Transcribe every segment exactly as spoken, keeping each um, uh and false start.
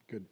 Good.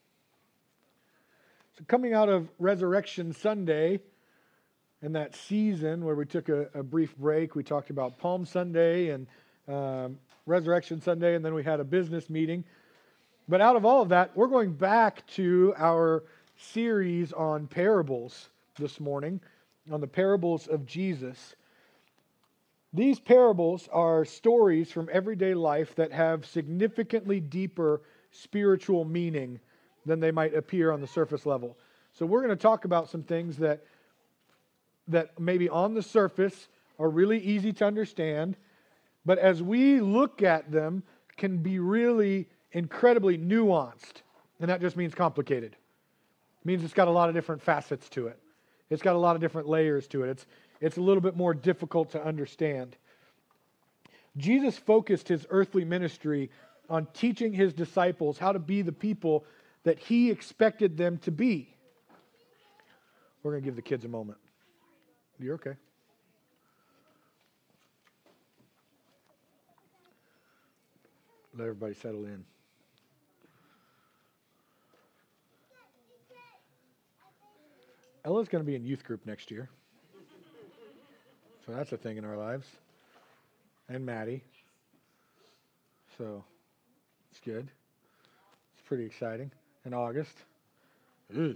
So coming out of Resurrection Sunday, in that season where we took a, a brief break, we talked about Palm Sunday and um, Resurrection Sunday, and then we had a business meeting. But out of all of that, we're going back to our series on parables this morning, on the parables of Jesus. These parables are stories from everyday life that have significantly deeper spiritual meaning than they might appear on the surface level. So we're going to talk about some things that that maybe on the surface are really easy to understand, but as we look at them, can be really incredibly nuanced. And that just means complicated. It means it's got a lot of different facets to it. It's got a lot of different layers to it. It's, it's a little bit more difficult to understand. Jesus focused his earthly ministry on teaching his disciples how to be the people that he expected them to be. We're going to give the kids a moment. You're okay. Let everybody settle in. Ella's going to be in youth group next year. So that's a thing in our lives. And Maddie. So it's good. It's pretty exciting. In August. Ugh.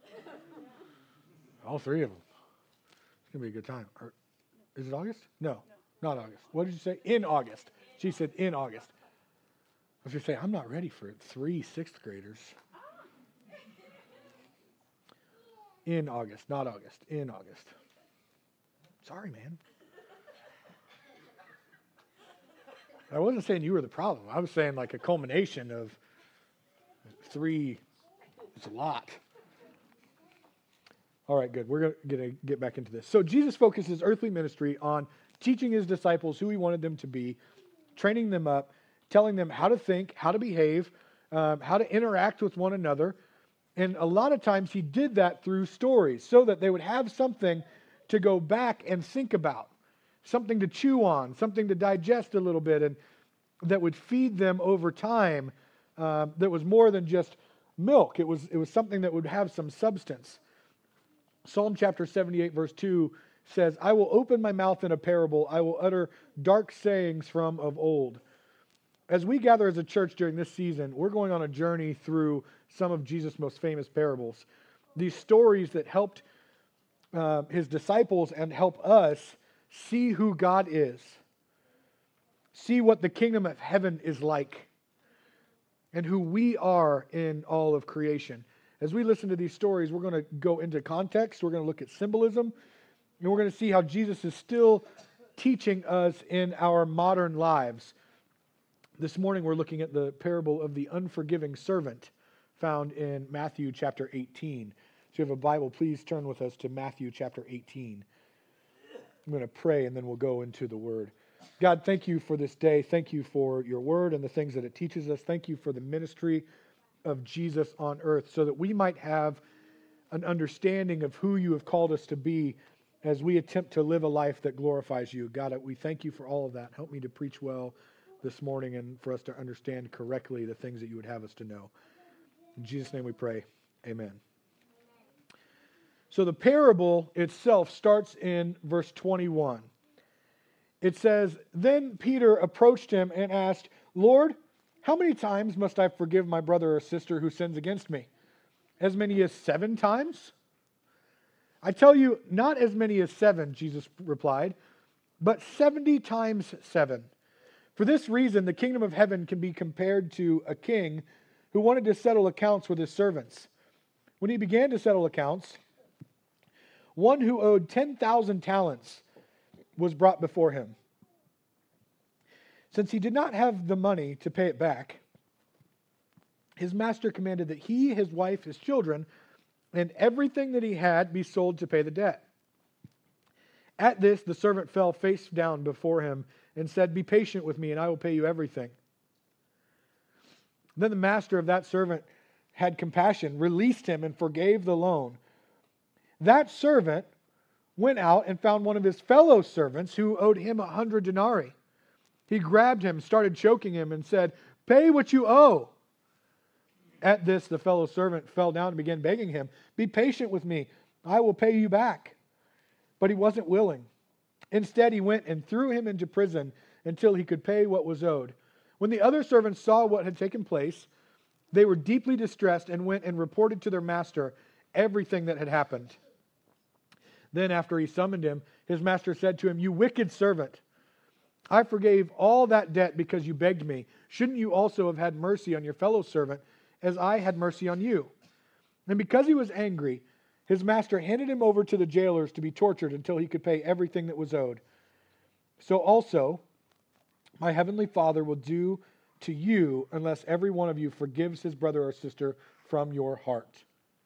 All three of them. It's going to be a good time. Or, is it August? No, no, not August. What did you say? In August. She said in August. I was going to say, I'm not ready for it. Three sixth graders. In August, not August. In August. Sorry, man. I wasn't saying you were the problem. I was saying like a culmination of three. It's a lot. All right, good. We're going to get back into this. So Jesus focused his earthly ministry on teaching his disciples who he wanted them to be, training them up, telling them how to think, how to behave, um, how to interact with one another. And a lot of times he did that through stories so that they would have something to go back and think about, something to chew on, something to digest a little bit, and that would feed them over time uh, that was more than just milk. It was, it was something that would have some substance. Psalm chapter seventy-eight verse two says, I will open my mouth in a parable. I will utter dark sayings from of old. As we gather as a church during this season, we're going on a journey through some of Jesus' most famous parables. These stories that helped uh, his disciples and help us see who God is. See what the kingdom of heaven is like. And who we are in all of creation. As we listen to these stories, we're going to go into context. We're going to look at symbolism. And we're going to see how Jesus is still teaching us in our modern lives. This morning, we're looking at the parable of the unforgiving servant found in Matthew chapter eighteen. So if you have a Bible, please turn with us to Matthew chapter eighteen. I'm going to pray and then we'll go into the Word. God, thank you for this day. Thank you for your Word and the things that it teaches us. Thank you for the ministry of Jesus on earth so that we might have an understanding of who you have called us to be as we attempt to live a life that glorifies you. God, we thank you for all of that. Help me to preach well this morning and for us to understand correctly the things that you would have us to know. In Jesus' name we pray. Amen. So the parable itself starts in verse twenty-one. It says, Then Peter approached him and asked, Lord, how many times must I forgive my brother or sister who sins against me? As many as seven times? I tell you, not as many as seven, Jesus replied, but seventy times seven. For this reason, the kingdom of heaven can be compared to a king who wanted to settle accounts with his servants. When he began to settle accounts, one who owed ten thousand talents was brought before him. Since he did not have the money to pay it back, his master commanded that he, his wife, his children, and everything that he had be sold to pay the debt. At this, the servant fell face down before him and said, Be patient with me, and I will pay you everything. Then the master of that servant had compassion, released him, and forgave the loan. That servant went out and found one of his fellow servants who owed him a hundred denarii. He grabbed him, started choking him, and said, Pay what you owe. At this, the fellow servant fell down and began begging him, "Be patient with me. I will pay you back." But he wasn't willing. Instead, he went and threw him into prison until he could pay what was owed. When the other servants saw what had taken place, they were deeply distressed and went and reported to their master everything that had happened. Then, after he summoned him, his master said to him, "You wicked servant, I forgave all that debt because you begged me. Shouldn't you also have had mercy on your fellow servant as I had mercy on you?" And because he was angry, his master handed him over to the jailers to be tortured until he could pay everything that was owed. So also, my heavenly Father will do to you unless every one of you forgives his brother or sister from your heart.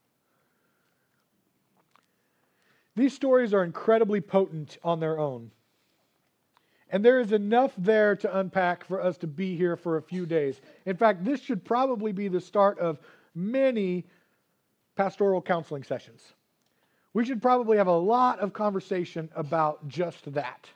These stories are incredibly potent on their own. And there is enough there to unpack for us to be here for a few days. In fact, this should probably be the start of many pastoral counseling sessions. We should probably have a lot of conversation about just that.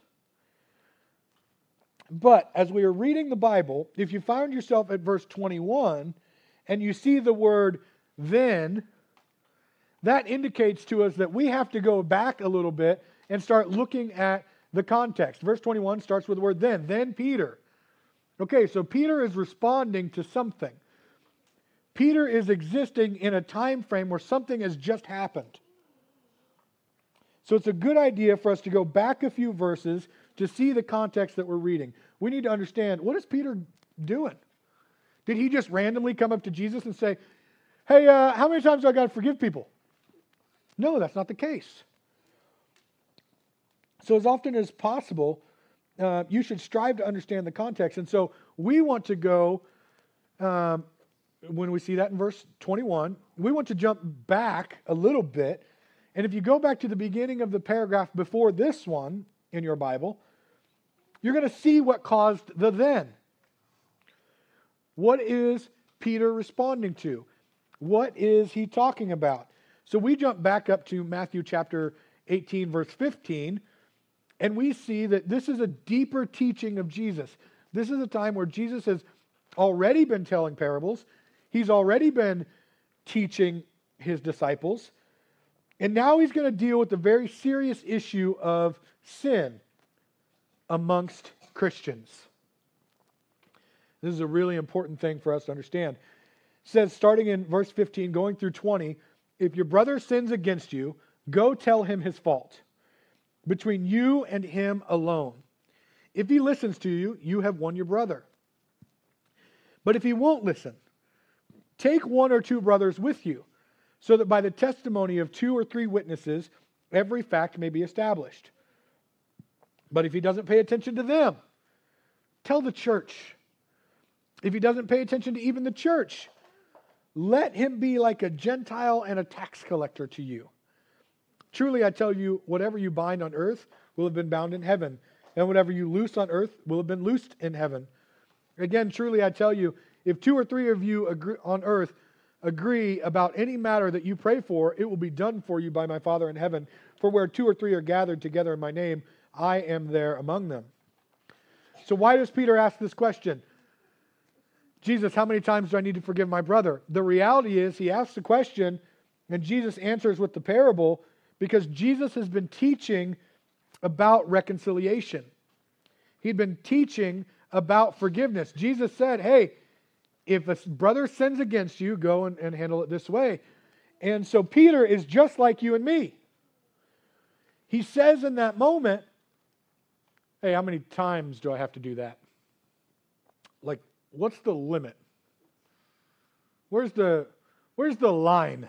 But as we are reading the Bible, if you find yourself at verse twenty-one and you see the word "then," that indicates to us that we have to go back a little bit and start looking at the context. Verse twenty-one starts with the word "then." Then Peter. Okay, so Peter is responding to something. Peter is existing in a time frame where something has just happened. So it's a good idea for us to go back a few verses to see the context that we're reading. We need to understand, what is Peter doing? Did he just randomly come up to Jesus and say, "Hey, uh, how many times do I got to forgive people?" No, that's not the case. So as often as possible, uh, you should strive to understand the context. And so we want to go, um, when we see that in verse twenty-one, we want to jump back a little bit. And if you go back to the beginning of the paragraph before this one in your Bible, you're going to see what caused the then. What is Peter responding to? What is he talking about? So we jump back up to Matthew chapter eighteen, verse fifteen, and we see that this is a deeper teaching of Jesus. This is a time where Jesus has already been telling parables. He's already been teaching his disciples. And now he's going to deal with the very serious issue of sin amongst Christians. This is a really important thing for us to understand. It says, starting in verse fifteen, going through twenty, "If your brother sins against you, go tell him his fault, between you and him alone. If he listens to you, you have won your brother. But if he won't listen, take one or two brothers with you, so that by the testimony of two or three witnesses, every fact may be established. But if he doesn't pay attention to them, tell the church. If he doesn't pay attention to even the church, let him be like a Gentile and a tax collector to you. Truly I tell you, whatever you bind on earth will have been bound in heaven, and whatever you loose on earth will have been loosed in heaven. Again, truly I tell you, if two or three of you agree on earth agree about any matter that you pray for, it will be done for you by my Father in heaven. For where two or three are gathered together in my name, I am there among them." So why does Peter ask this question? Jesus, how many times do I need to forgive my brother? The reality is he asks the question and Jesus answers with the parable because Jesus has been teaching about reconciliation. He'd been teaching about forgiveness. Jesus said, hey, if a brother sins against you, go and, and handle it this way. And so Peter is just like you and me. He says in that moment, hey, how many times do I have to do that? Like, what's the limit? Where's the, where's the line?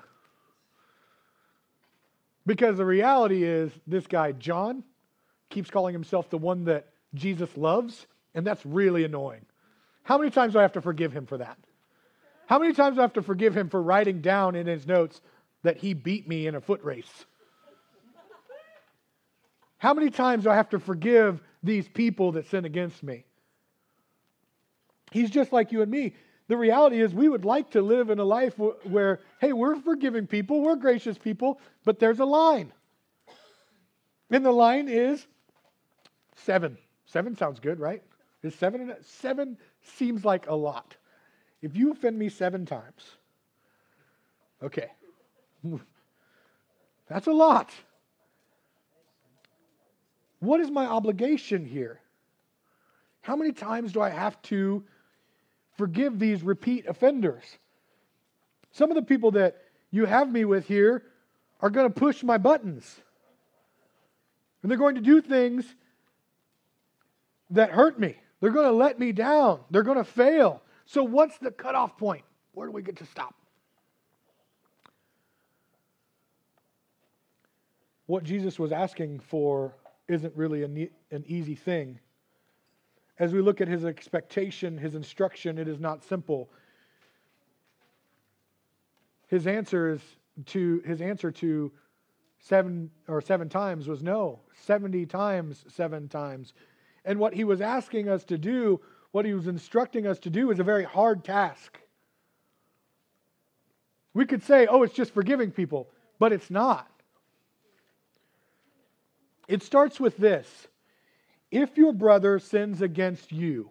Because the reality is, this guy, John, keeps calling himself the one that Jesus loves, and that's really annoying. How many times do I have to forgive him for that? How many times do I have to forgive him for writing down in his notes that he beat me in a foot race? How many times do I have to forgive these people that sin against me? He's just like you and me. The reality is we would like to live in a life where, hey, we're forgiving people, we're gracious people, but there's a line. And the line is seven. Seven sounds good, right? Is seven? Seven seems like a lot. If you offend me seven times, Okay. That's a lot. What is my obligation here? How many times do I have to forgive these repeat offenders? Some of the people that you have me with here are going to push my buttons. And they're going to do things that hurt me. They're going to let me down. They're going to fail. So what's the cutoff point? Where do we get to stop? What Jesus was asking for isn't really an, an easy thing. As we look at his expectation, his instruction, it is not simple. His answer is to his answer to seven or seven times was no. seventy times, seven times. And what he was asking us to do, what he was instructing us to do, is a very hard task. We could say, oh, it's just forgiving people, but it's not. It starts with this. If your brother sins against you,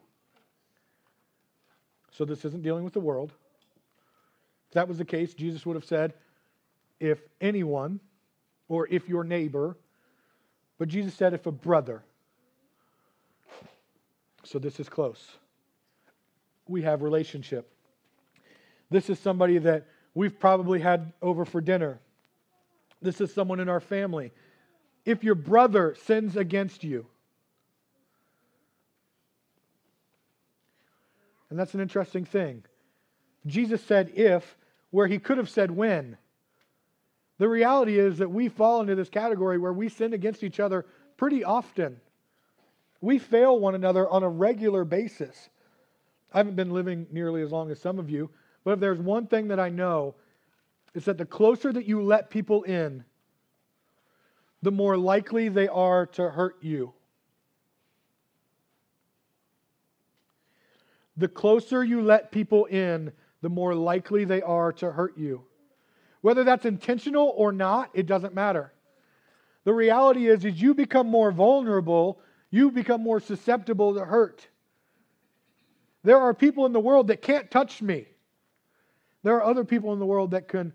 so this isn't dealing with the world. If that was the case, Jesus would have said, if anyone, or if your neighbor, but Jesus said, if a brother. So this is close. We have relationship. This is somebody that we've probably had over for dinner. This is someone in our family. If your brother sins against you, and that's an interesting thing. Jesus said if, where he could have said when. The reality is that we fall into this category where we sin against each other pretty often. We fail one another on a regular basis. I haven't been living nearly as long as some of you, but if there's one thing that I know, it's that the closer that you let people in, the more likely they are to hurt you. The closer you let people in, the more likely they are to hurt you. Whether that's intentional or not, it doesn't matter. The reality is, as you become more vulnerable, you become more susceptible to hurt. There are people in the world that can't touch me. There are other people in the world that can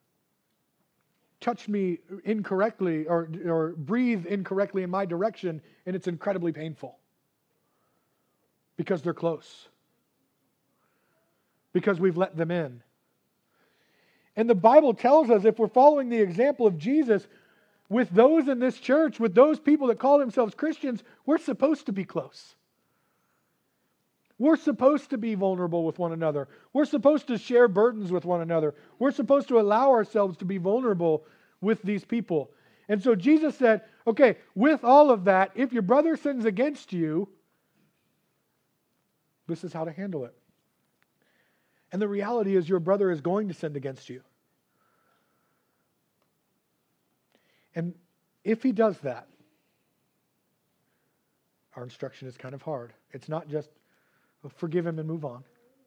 touch me incorrectly or, or breathe incorrectly in my direction, and it's incredibly painful. Because they're close. Because we've let them in. And the Bible tells us, if we're following the example of Jesus, with those in this church, with those people that call themselves Christians, we're supposed to be close. We're supposed to be vulnerable with one another. We're supposed to share burdens with one another. We're supposed to allow ourselves to be vulnerable with these people. And so Jesus said, okay, with all of that, if your brother sins against you, this is how to handle it. And the reality is your brother is going to sin against you. And if he does that, our instruction is kind of hard. It's not just forgive him and move on.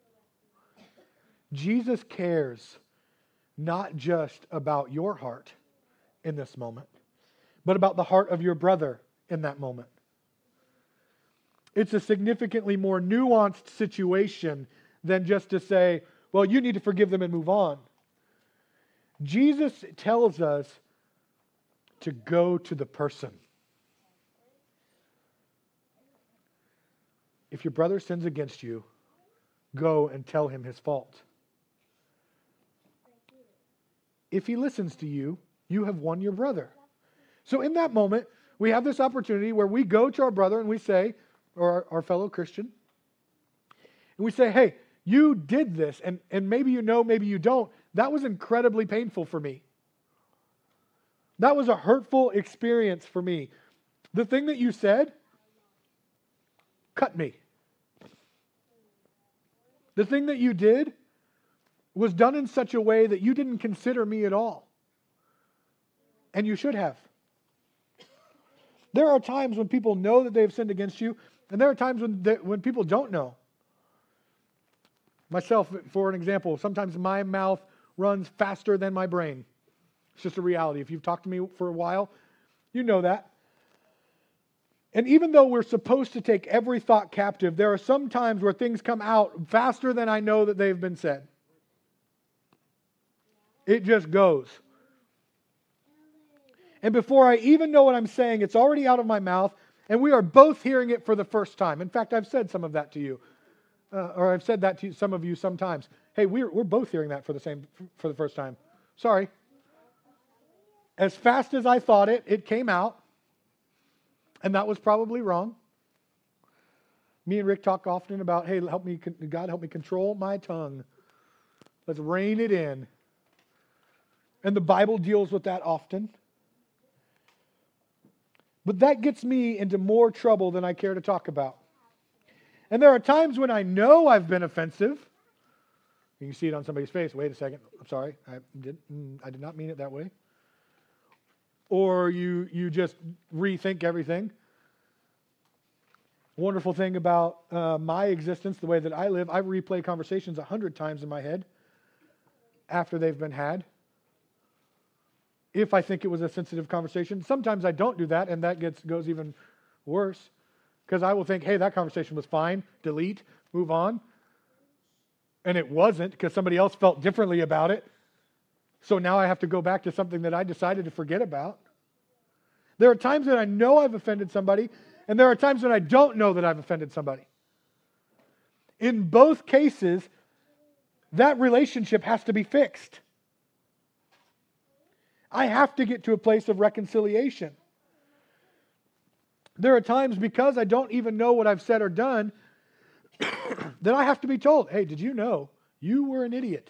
Jesus cares not just about your heart in this moment, but about the heart of your brother in that moment. It's a significantly more nuanced situation than just to say, well, you need to forgive them and move on. Jesus tells us to go to the person. If your brother sins against you, go and tell him his fault. If he listens to you, you have won your brother. So in that moment, we have this opportunity where we go to our brother and we say, or our, our fellow Christian, and we say, hey, you did this, and, and maybe you know, maybe you don't. That was incredibly painful for me. That was a hurtful experience for me. The thing that you said cut me. The thing that you did was done in such a way that you didn't consider me at all. And you should have. There are times when people know that they have sinned against you, and there are times when, they, when people don't know. Myself, for an example, sometimes my mouth runs faster than my brain. It's just a reality. If you've talked to me for a while, you know that. And even though we're supposed to take every thought captive, there are some times where things come out faster than I know that they've been said. It just goes. And before I even know what I'm saying, it's already out of my mouth, and we are both hearing it for the first time. In fact, I've said some of that to you, uh, or I've said that to some of you sometimes. Hey, we're we're both hearing that for the same for the first time. Sorry. As fast as I thought it, it came out, and that was probably wrong. Me and Rick talk often about, hey, help me, God, help me control my tongue. Let's rein it in. And the Bible deals with that often. But that gets me into more trouble than I care to talk about. And there are times when I know I've been offensive. You can see it on somebody's face. Wait a second. I'm sorry. I did, I did not mean it that way. Or you, you just rethink everything. Wonderful thing about uh, my existence, the way that I live, I replay conversations a hundred times in my head after they've been had. If I think it was a sensitive conversation. Sometimes I don't do that, and that gets goes even worse. Because I will think, hey, that conversation was fine. Delete, move on. And it wasn't, because somebody else felt differently about it. So now I have to go back to something that I decided to forget about. There are times that I know I've offended somebody, and there are times when I don't know that I've offended somebody. In both cases, that relationship has to be fixed. I have to get to a place of reconciliation. There are times, because I don't even know what I've said or done, that I have to be told, hey, did you know you were an idiot?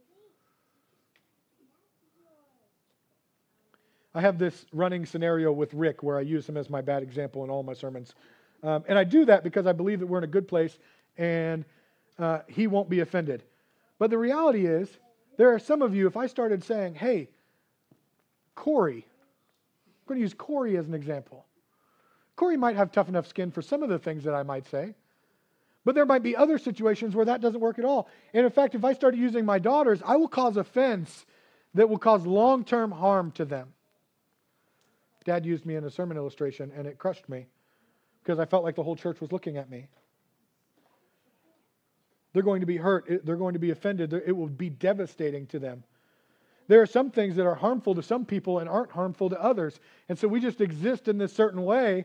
I have this running scenario with Rick where I use him as my bad example in all my sermons. Um, and I do that because I believe that we're in a good place and uh, he won't be offended. But the reality is, there are some of you, if I started saying, hey, Corey, I'm going to use Corey as an example. Corey might have tough enough skin for some of the things that I might say, but there might be other situations where that doesn't work at all. And in fact, if I started using my daughters, I will cause offense that will cause long-term harm to them. Dad used me in a sermon illustration, and it crushed me because I felt like the whole church was looking at me. They're going to be hurt. They're going to be offended. It will be devastating to them. There are some things that are harmful to some people and aren't harmful to others. And so we just exist in this certain way.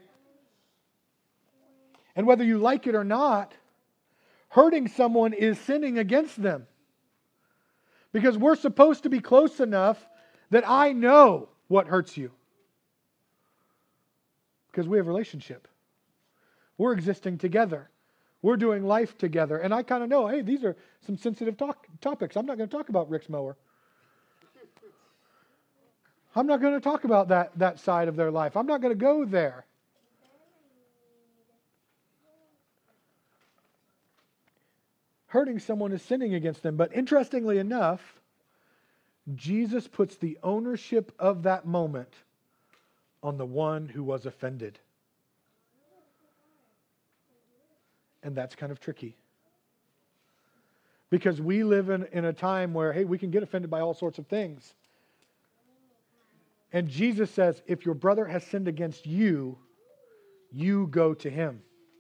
And whether you like it or not, hurting someone is sinning against them. Because we're supposed to be close enough that I know what hurts you. Because we have a relationship. We're existing together. We're doing life together. And I kind of know, hey, these are some sensitive talk, topics. I'm not going to talk about Rick's mower. I'm not going to talk about that, that side of their life. I'm not going to go there. Hurting someone is sinning against them. But interestingly enough, Jesus puts the ownership of that moment on the one who was offended. And that's kind of tricky. Because we live in, in a time where, hey, we can get offended by all sorts of things. And Jesus says, if your brother has sinned against you, you go to him.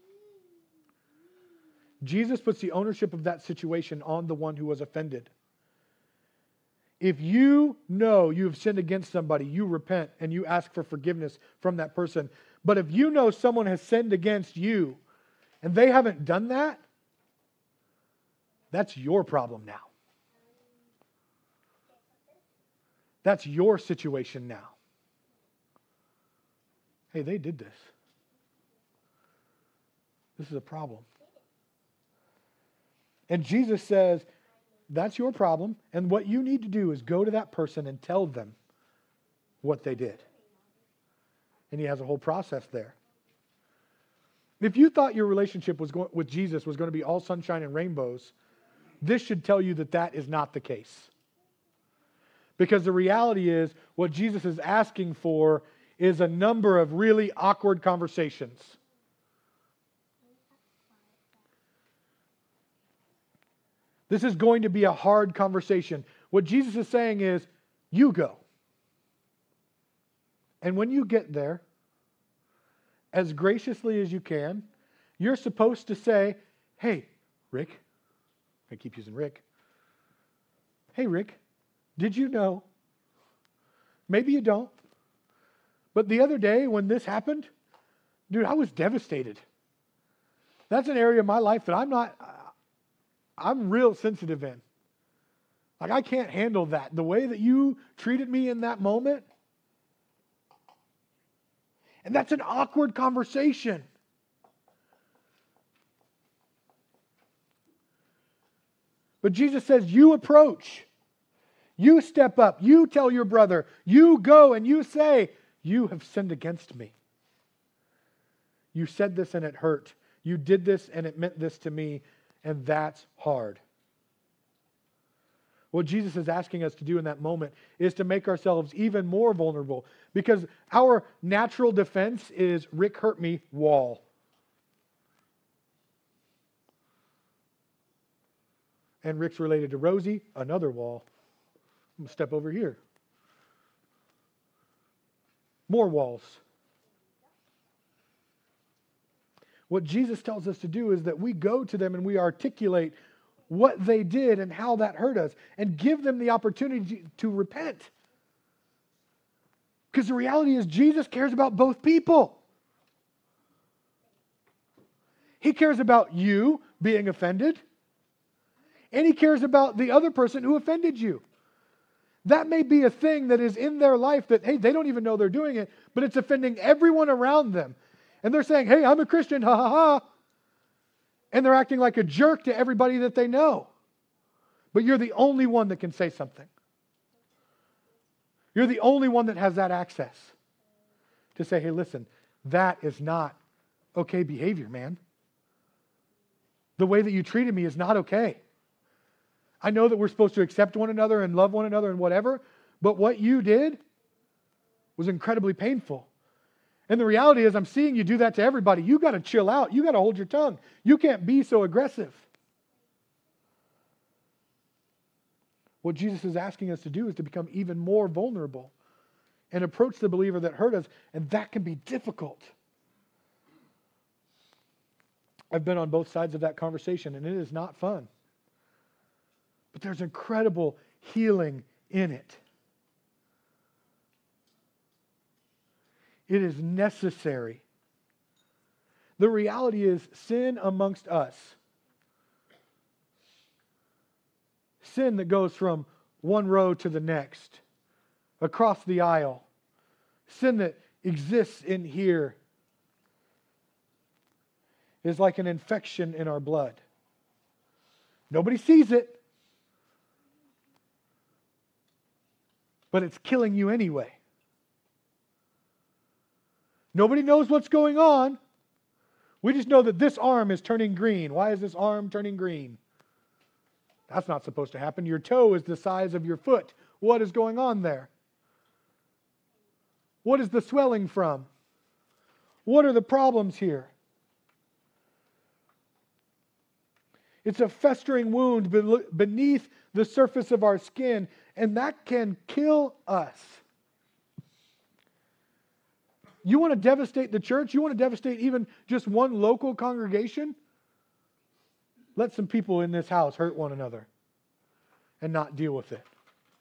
Jesus puts the ownership of that situation on the one who was offended. If you know you have sinned against somebody, you repent and you ask for forgiveness from that person. But if you know someone has sinned against you and they haven't done that, that's your problem now. That's your situation now. Hey, they did this. This is a problem. And Jesus says, that's your problem, and what you need to do is go to that person and tell them what they did. And he has a whole process there. If you thought your relationship was going, with Jesus was going to be all sunshine and rainbows, this should tell you that that is not the case. Because the reality is, what Jesus is asking for is a number of really awkward conversations. This is going to be a hard conversation. What Jesus is saying is, you go. And when you get there, as graciously as you can, you're supposed to say, hey, Rick, I keep using Rick. Hey, Rick, Did you know? Maybe you don't. But the other day when this happened, dude, I was devastated. That's an area of my life that I'm not, I'm real sensitive in. Like, I can't handle that. The way that you treated me in that moment. And that's an awkward conversation. But Jesus says, you approach. You step up. You tell your brother. You go and you say, you have sinned against me. You said this and it hurt. You did this and it meant this to me. And that's hard. What Jesus is asking us to do in that moment is to make ourselves even more vulnerable, because our natural defense is Rick hurt me, wall. And Rick's related to Rosie, another wall. I'm going to step over here. More walls. What Jesus tells us to do is that we go to them and we articulate what they did and how that hurt us, and give them the opportunity to repent. Because the reality is Jesus cares about both people. He cares about you being offended, and He cares about the other person who offended you. That may be a thing that is in their life that, hey, they don't even know they're doing it, but it's offending everyone around them. And they're saying, hey, I'm a Christian, ha ha ha. And they're acting like a jerk to everybody that they know. But you're the only one that can say something. You're the only one that has that access to say, hey, listen, that is not okay behavior, man. The way that you treated me is not okay. I know that we're supposed to accept one another and love one another and whatever, but what you did was incredibly painful. And the reality is, I'm seeing you do that to everybody. You got to chill out. You got to hold your tongue. You can't be so aggressive. What Jesus is asking us to do is to become even more vulnerable and approach the believer that hurt us, and that can be difficult. I've been on both sides of that conversation, and it is not fun. But there's incredible healing in it. It is necessary. The reality is, sin amongst us, sin that goes from one row to the next, across the aisle, sin that exists in here, is like an infection in our blood. Nobody sees it, but it's killing you anyway. Nobody knows what's going on. We just know that this arm is turning green. Why is this arm turning green? That's not supposed to happen. Your toe is the size of your foot. What is going on there? What is the swelling from? What are the problems here? It's a festering wound beneath the surface of our skin, and that can kill us. You want to devastate the church? You want to devastate even just one local congregation? Let some people in this house hurt one another and not deal with it.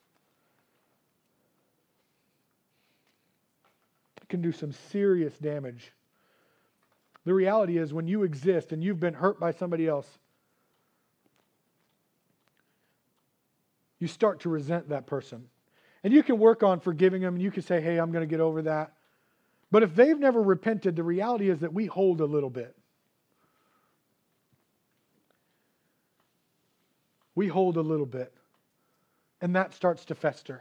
It can do some serious damage. The reality is, when you exist and you've been hurt by somebody else, you start to resent that person. And you can work on forgiving them, and you can say, hey, I'm going to get over that. But if they've never repented, the reality is that we hold a little bit. We hold a little bit. And that starts to fester.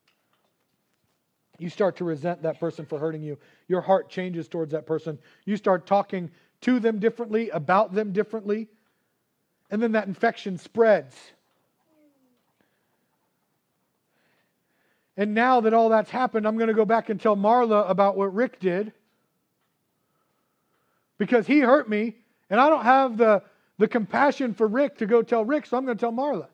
You start to resent that person for hurting you. Your heart changes towards that person. You start talking to them differently, about them differently. And then that infection spreads. And now that all that's happened, I'm going to go back and tell Marla about what Rick did. Because he hurt me, and I don't have the, the compassion for Rick to go tell Rick, so I'm going to tell Marla.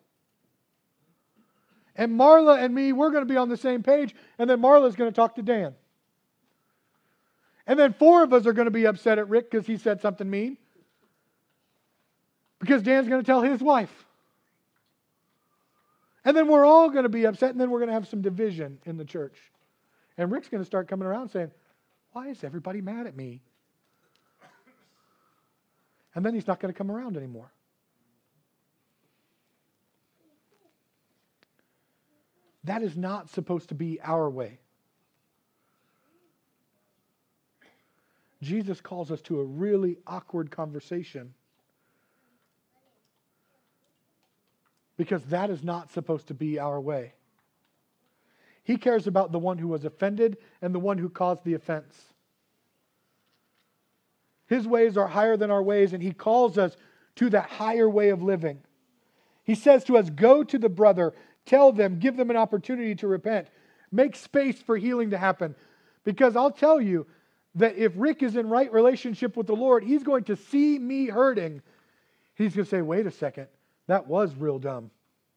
And Marla and me, we're going to be on the same page, and then Marla's going to talk to Dan. And then four of us are going to be upset at Rick because he said something mean. Because Dan's going to tell his wife. And then we're all going to be upset, and then we're going to have some division in the church. And Rick's going to start coming around saying, why is everybody mad at me? And then he's not going to come around anymore. That is not supposed to be our way. Jesus calls us to a really awkward conversation because that is not supposed to be our way. He cares about the one who was offended and the one who caused the offense. His ways are higher than our ways, and he calls us to that higher way of living. He says to us, go to the brother, tell them, give them an opportunity to repent. Make space for healing to happen. Because I'll tell you that if Rick is in right relationship with the Lord, he's going to see me hurting. He's going to say, wait a second, that was real dumb.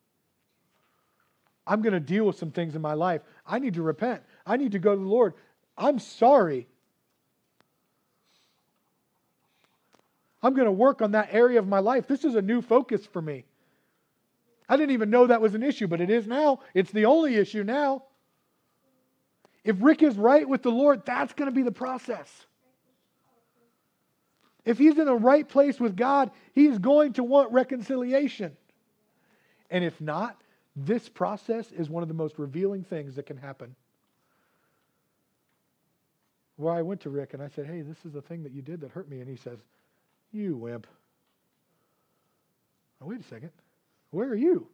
I'm going to deal with some things in my life. I need to repent. I need to go to the Lord. I'm sorry. I'm going to work on that area of my life. This is a new focus for me. I didn't even know that was an issue, but it is now. It's the only issue now. If Rick is right with the Lord, that's going to be the process. If he's in the right place with God, he's going to want reconciliation. And if not, this process is one of the most revealing things that can happen. Where I went to Rick and I said, hey, this is the thing that you did that hurt me. And he says, you wimp. Oh, wait a second. Where are you?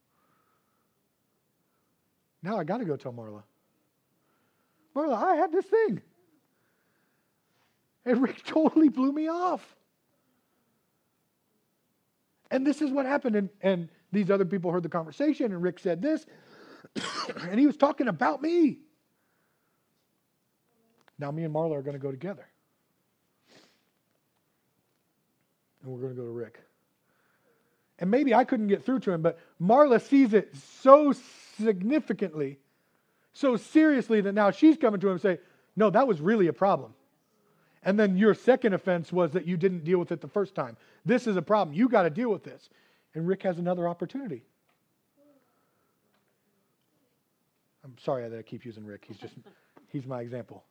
Now I got to go tell Marla. Marla, I had this thing. And Rick totally blew me off. And this is what happened. And, and these other people heard the conversation, and Rick said this. And he was talking about me. Now me and Marla are going to go together. And we're going to go to Rick. And maybe I couldn't get through to him, but Marla sees it so significantly, so seriously, that now she's coming to him and say, no, that was really a problem. And then your second offense was that you didn't deal with it the first time. This is a problem. You got to deal with this. And Rick has another opportunity. I'm sorry that I keep using Rick. He's just, he's my example.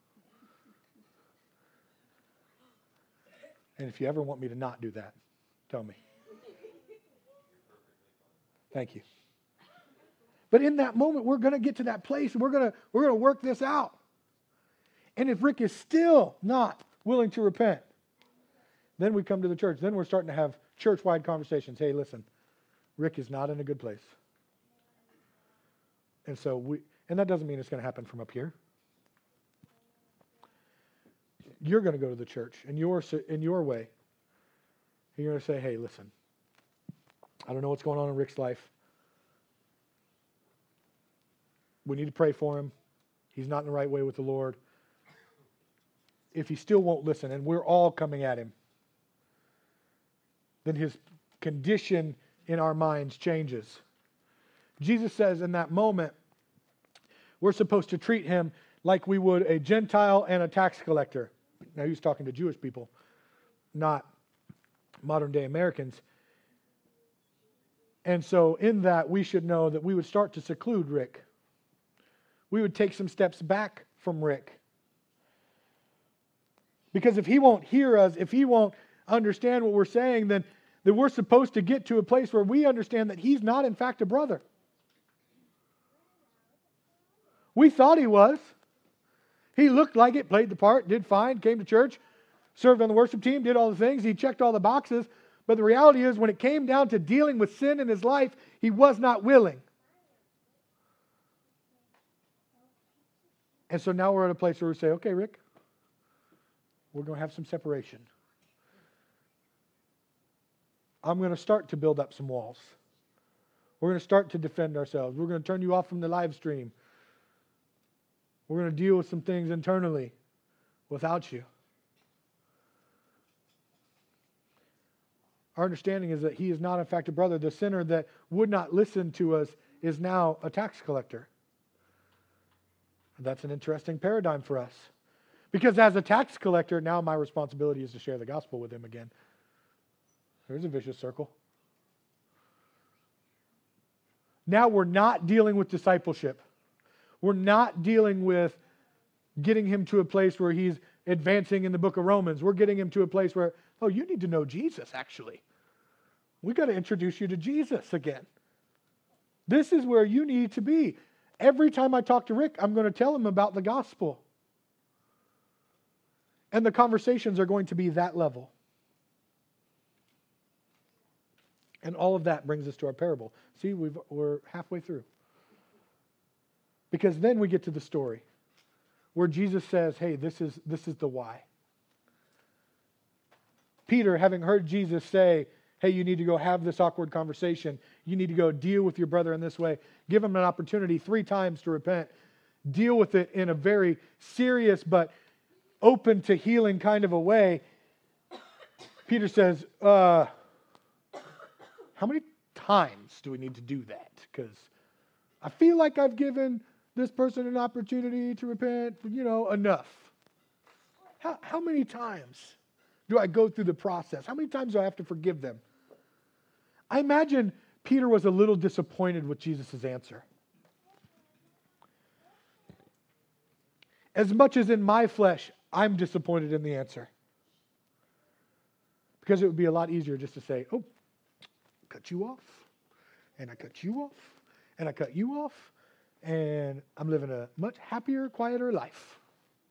And if you ever want me to not do that, tell me. Thank you. But in that moment, we're going to get to that place, and we're going to we're going to work this out. And if Rick is still not willing to repent, then we come to the church. Then we're starting to have church-wide conversations. Hey, listen, Rick is not in a good place. And so we, and that doesn't mean it's going to happen from up here. You're going to go to the church in your in your way. And you're going to say, hey, listen, I don't know what's going on in Rick's life. We need to pray for him. He's not in the right way with the Lord. If he still won't listen, and we're all coming at him, then his condition in our minds changes. Jesus says in that moment, we're supposed to treat him like we would a Gentile and a tax collector. Now, he was talking to Jewish people, not modern day Americans. And so in that, we should know that we would start to seclude Rick. We would take some steps back from Rick. Because if he won't hear us, if he won't understand what we're saying, then, then we're supposed to get to a place where we understand that he's not, in fact, a brother. We thought he was. He looked like it, played the part, did fine, came to church, served on the worship team, did all the things. He checked all the boxes. But the reality is, when it came down to dealing with sin in his life, he was not willing. And so now we're at a place where we say, okay, Rick, we're going to have some separation. I'm going to start to build up some walls. We're going to start to defend ourselves. We're going to turn you off from the live stream. We're going to deal with some things internally without you. Our understanding is that he is not, in fact, a brother. The sinner that would not listen to us is now a tax collector. That's an interesting paradigm for us. Because as a tax collector, now my responsibility is to share the gospel with him again. There's a vicious circle. Now we're not dealing with discipleship. We're not dealing with getting him to a place where he's advancing in the book of Romans. We're getting him to a place where, oh, you need to know Jesus, actually. We got to introduce you to Jesus again. This is where you need to be. Every time I talk to Rick, I'm going to tell him about the gospel. And the conversations are going to be that level. And all of that brings us to our parable. See, we've, we're halfway through. Because then we get to the story where Jesus says, hey, this is, this is the why. Peter, having heard Jesus say, hey, you need to go have this awkward conversation. You need to go deal with your brother in this way. Give him an opportunity three times to repent. Deal with it in a very serious but open to healing kind of a way. Peter says, uh, how many times do we need to do that? Because I feel like I've given this person an opportunity to repent, you know, enough. How, how many times do I go through the process? How many times do I have to forgive them? I imagine Peter was a little disappointed with Jesus' answer. As much as in my flesh, I'm disappointed in the answer. Because it would be a lot easier just to say, oh, cut you off, and I cut you off, and I cut you off, and I'm living a much happier, quieter life.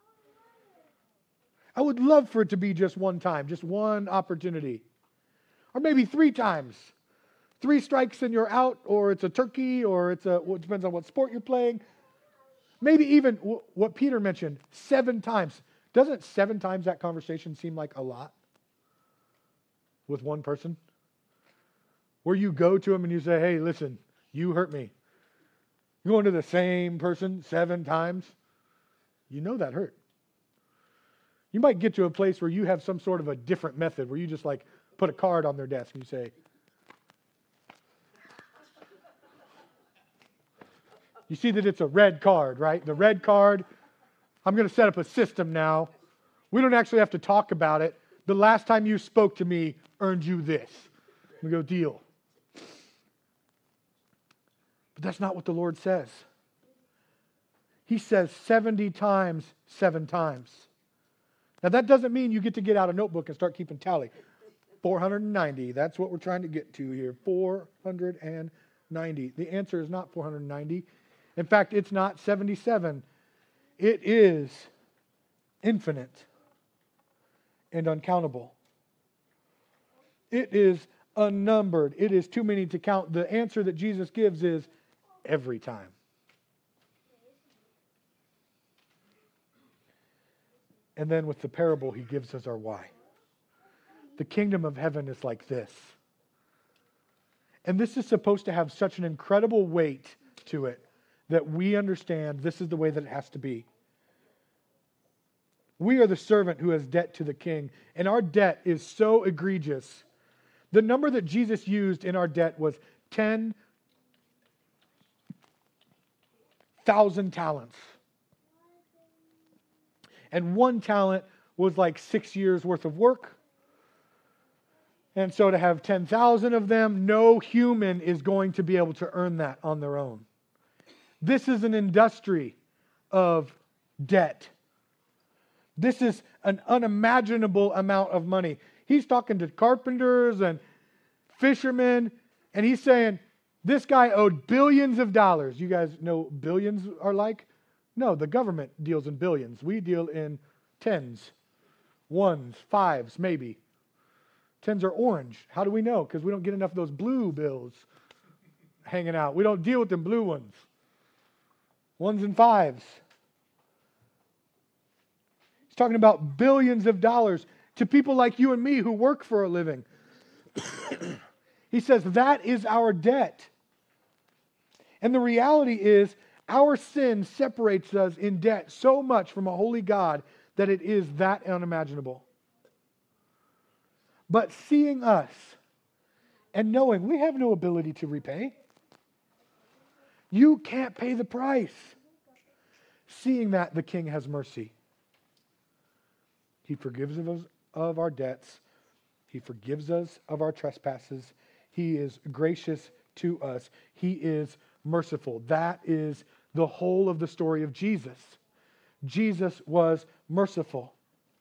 I would love for it to be just one time, just one opportunity. Or maybe three times. Three strikes and you're out, or it's a turkey, or it's a, well, it depends on what sport you're playing. Maybe even w- what Peter mentioned, seven times. Doesn't seven times that conversation seem like a lot with one person? Where you go to him and you say, hey, listen, you hurt me. You're going to the same person seven times. You know that hurt. You might get to a place where you have some sort of a different method, where you just like put a card on their desk and you say, you see that it's a red card, right? The red card, I'm going to set up a system now. We don't actually have to talk about it. The last time you spoke to me earned you this. We go, deal. But that's not what the Lord says. He says seventy times, seven times. Now that doesn't mean you get to get out a notebook and start keeping tally. four hundred ninety, that's what we're trying to get to here. four hundred ninety. The answer is not four hundred ninety. In fact, it's not seventy-seven. It is infinite and uncountable. It is unnumbered. It is too many to count. The answer that Jesus gives is every time. And then with the parable, he gives us our why. The kingdom of heaven is like this. And this is supposed to have such an incredible weight to it that we understand this is the way that it has to be. We are the servant who has debt to the king, and our debt is so egregious. The number that Jesus used in our debt was ten thousand talents. And one talent was like six years worth of work. And so to have ten thousand of them, no human is going to be able to earn that on their own. This is an industry of debt. This is an unimaginable amount of money. He's talking to carpenters and fishermen, and he's saying, this guy owed billions of dollars. You guys know what billions are like? No, the government deals in billions. We deal in tens, ones, fives, maybe. Tens are orange. How do we know? Because we don't get enough of those blue bills hanging out. We don't deal with them blue ones. Ones and fives. He's talking about billions of dollars to people like you and me who work for a living. He says that is our debt. And the reality is our sin separates us in debt so much from a holy God that it is that unimaginable. But seeing us and knowing we have no ability to repay, you can't pay the price. Seeing that, the King has mercy. He forgives us of our debts. He forgives us of our trespasses. He is gracious to us. He is merciful. That is the whole of the story of Jesus. Jesus was merciful.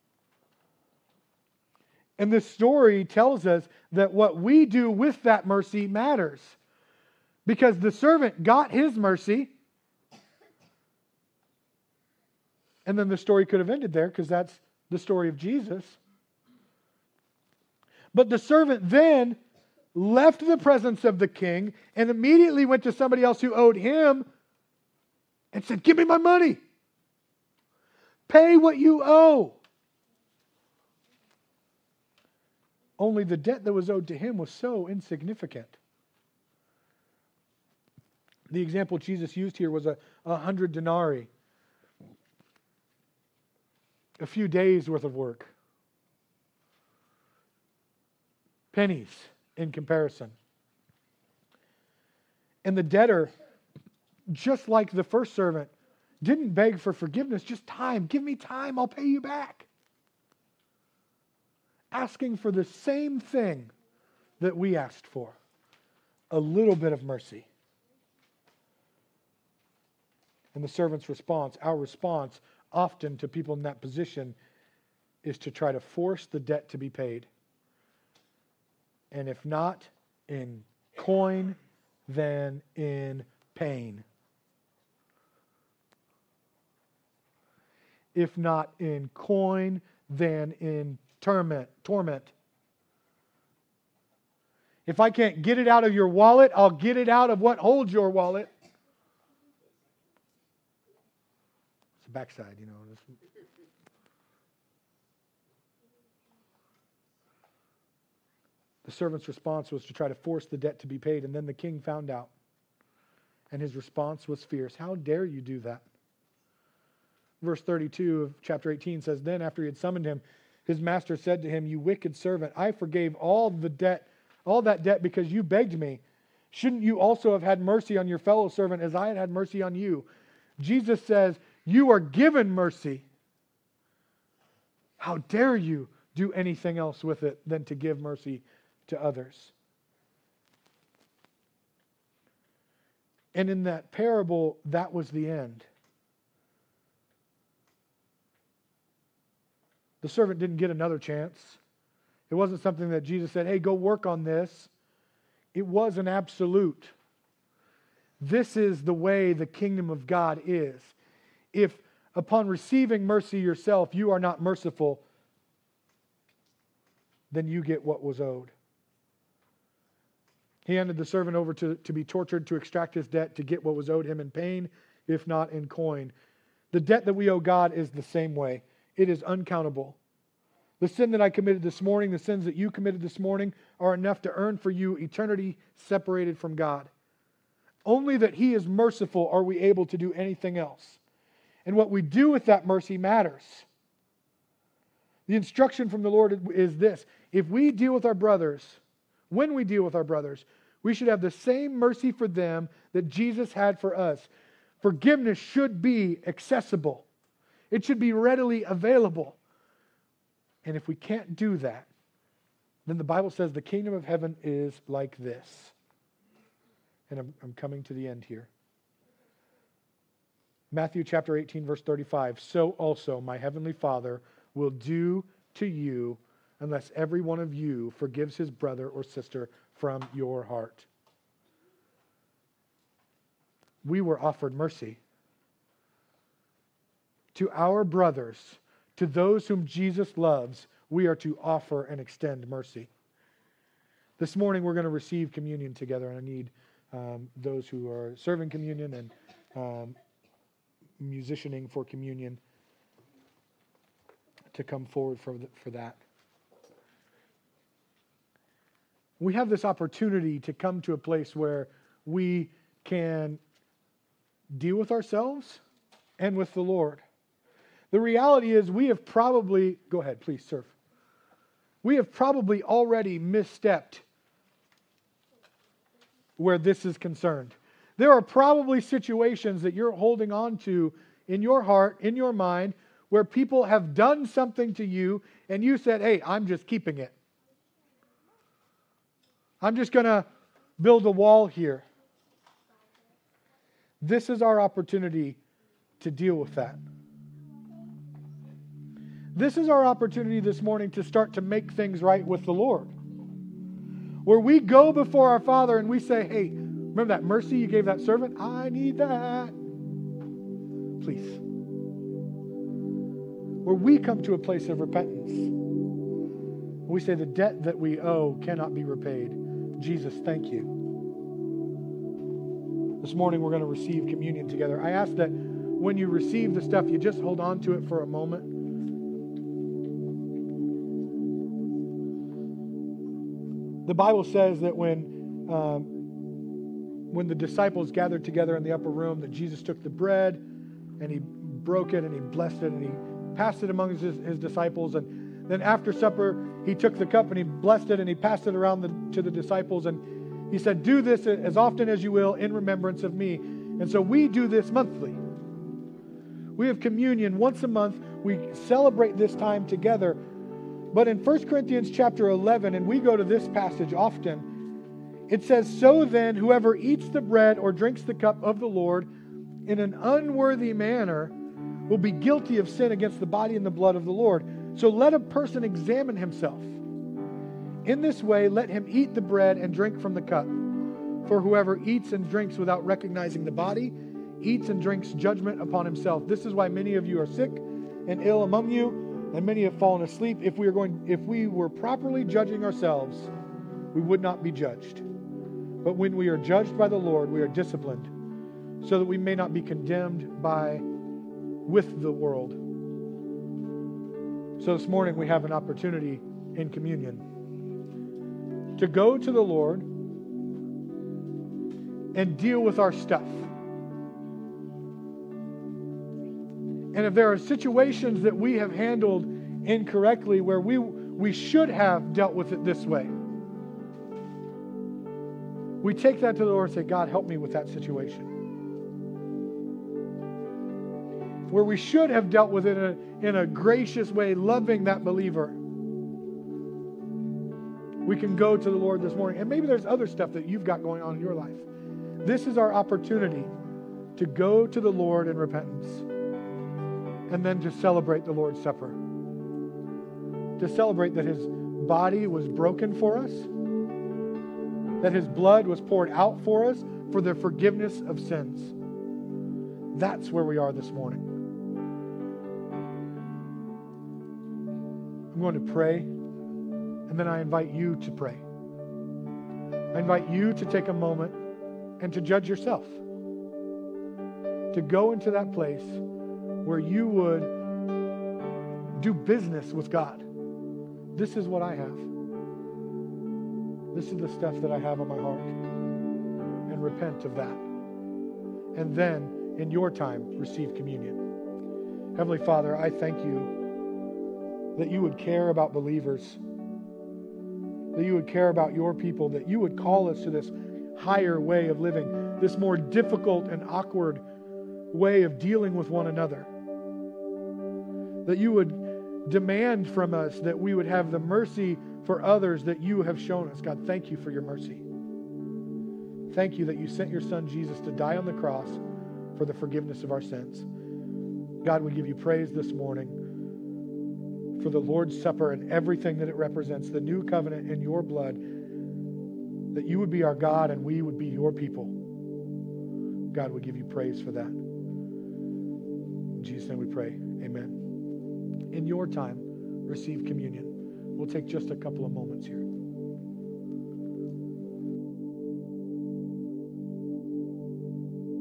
And this story tells us that what we do with that mercy matters. Because the servant got his mercy, and then the story could have ended there because that's the story of Jesus. But the servant then left the presence of the king and immediately went to somebody else who owed him and said, "Give me my money. Pay what you owe." Only the debt that was owed to him was so insignificant. The example Jesus used here was a, a hundred denarii. A few days worth of work. Pennies in comparison. And the debtor, just like the first servant, didn't beg for forgiveness, just time. Give me time, I'll pay you back. Asking for the same thing that we asked for. A little bit of mercy. And the servant's response, our response, often to people in that position, is to try to force the debt to be paid. And if not in coin, then in pain. If not in coin, then in torment. Torment. If I can't get it out of your wallet, I'll get it out of what holds your wallet. It's the backside, you know. The servant's response was to try to force the debt to be paid, and then the king found out. And his response was fierce. How dare you do that? Verse thirty-two of chapter eighteen says, "Then after he had summoned him, his master said to him, 'You wicked servant, I forgave all the debt, all that debt because you begged me. Shouldn't you also have had mercy on your fellow servant as I had had mercy on you?'" Jesus says, "You are given mercy. How dare you do anything else with it than to give mercy to others?" And in that parable, that was the end. The servant didn't get another chance. It wasn't something that Jesus said, "Hey, go work on this." It was an absolute. This is the way the kingdom of God is. If upon receiving mercy yourself, you are not merciful, then you get what was owed. He handed the servant over to, to be tortured to extract his debt, to get what was owed him in pain, if not in coin. The debt that we owe God is the same way. It is uncountable. The sin that I committed this morning, the sins that you committed this morning, are enough to earn for you eternity separated from God. Only that He is merciful are we able to do anything else. And what we do with that mercy matters. The instruction from the Lord is this: if we deal with our brothers, when we deal with our brothers, we should have the same mercy for them that Jesus had for us. Forgiveness should be accessible. It should be readily available. And if we can't do that, then the Bible says the kingdom of heaven is like this. And I'm, I'm coming to the end here. Matthew chapter eighteen, verse thirty-five. "So also my heavenly Father will do to you unless every one of you forgives his brother or sister from your heart." We were offered mercy. To our brothers, to those whom Jesus loves, we are to offer and extend mercy. This morning we're going to receive communion together, and I need um, those who are serving communion and um, musicianing for communion to come forward for, the, for that. We have this opportunity to come to a place where we can deal with ourselves and with the Lord. The reality is we have probably, go ahead, please serve. We have probably already misstepped where this is concerned. There are probably situations that you're holding on to in your heart, in your mind, where people have done something to you and you said, "Hey, I'm just keeping it. I'm just going to build a wall here." This is our opportunity to deal with that. This is our opportunity this morning to start to make things right with the Lord. Where we go before our Father and we say, hey, remember that mercy you gave that servant? I need that. Please. Where we come to a place of repentance. We say the debt that we owe cannot be repaid. Jesus, thank you. This morning we're going to receive communion together. I ask that when you receive the stuff, you just hold on to it for a moment. The Bible says that when um, when the disciples gathered together in the upper room, that Jesus took the bread and he broke it and he blessed it and he passed it among his, his disciples. And then after supper, he took the cup and he blessed it and he passed it around the, to the disciples. And he said, do this as often as you will in remembrance of me. And so we do this monthly. We have communion once a month. We celebrate this time together. But in First Corinthians chapter eleven, and we go to this passage often, it says, so then whoever eats the bread or drinks the cup of the Lord in an unworthy manner will be guilty of sin against the body and the blood of the Lord. So let a person examine himself. In this way, let him eat the bread and drink from the cup. For whoever eats and drinks without recognizing the body, eats and drinks judgment upon himself. This is why many of you are sick and ill among you, and many have fallen asleep. If we are going, if we were properly judging ourselves, we would not be judged. But when we are judged by the Lord, we are disciplined, so that we may not be condemned by with the world. So this morning we have an opportunity in communion to go to the Lord and deal with our stuff. And if there are situations that we have handled incorrectly where we, we should have dealt with it this way, we take that to the Lord and say, God, help me with that situation. Where we should have dealt with it in a, in a gracious way, loving that believer, we can go to the Lord this morning. And maybe there's other stuff that you've got going on in your life. This is our opportunity to go to the Lord in repentance and then to celebrate the Lord's Supper. To celebrate that his body was broken for us, that his blood was poured out for us for the forgiveness of sins. That's where we are this morning. I'm going to pray, and then I invite you to pray. I invite you to take a moment and to judge yourself. To go into that place where you would do business with God. This is what I have. This is the stuff that I have on my heart. And repent of that. And then, in your time, receive communion. Heavenly Father, I thank you that you would care about believers, that you would care about your people, that you would call us to this higher way of living, this more difficult and awkward way of dealing with one another. That you would demand from us that we would have the mercy for others that you have shown us. God, thank you for your mercy. Thank you that you sent your Son Jesus to die on the cross for the forgiveness of our sins. God, we give you praise this morning for the Lord's Supper and everything that it represents, the new covenant in your blood, that you would be our God and we would be your people. God, we give you praise for that. In Jesus' name we pray. Amen. In your time, receive communion. We'll take just a couple of moments here.